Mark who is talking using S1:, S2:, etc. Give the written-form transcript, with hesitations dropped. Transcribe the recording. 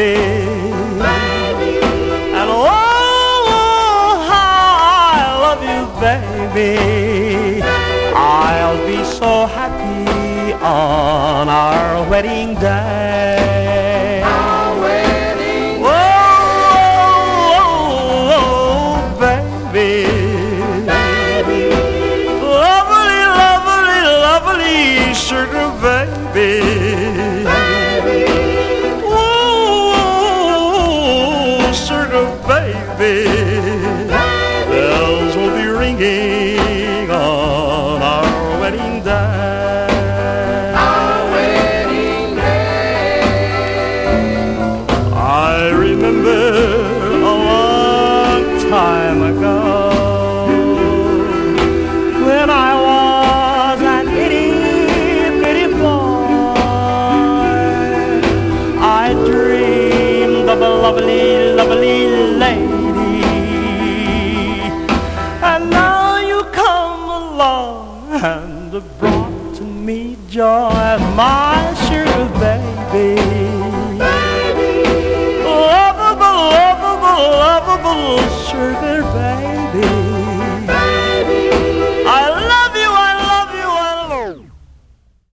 S1: And oh, how I love you, baby. I'll be so happy on our wedding day.
S2: Our wedding
S1: oh, oh, oh, baby. Lovely, lovely, lovely sugar baby. Oh, sugar baby. Bells will be ringing on our wedding day.
S2: Our wedding day.
S1: I remember a long time ago when I was an itty bitty boy. I dreamed of a lovely, lovely lady, and now you come along and brought to me joy, my sugar baby.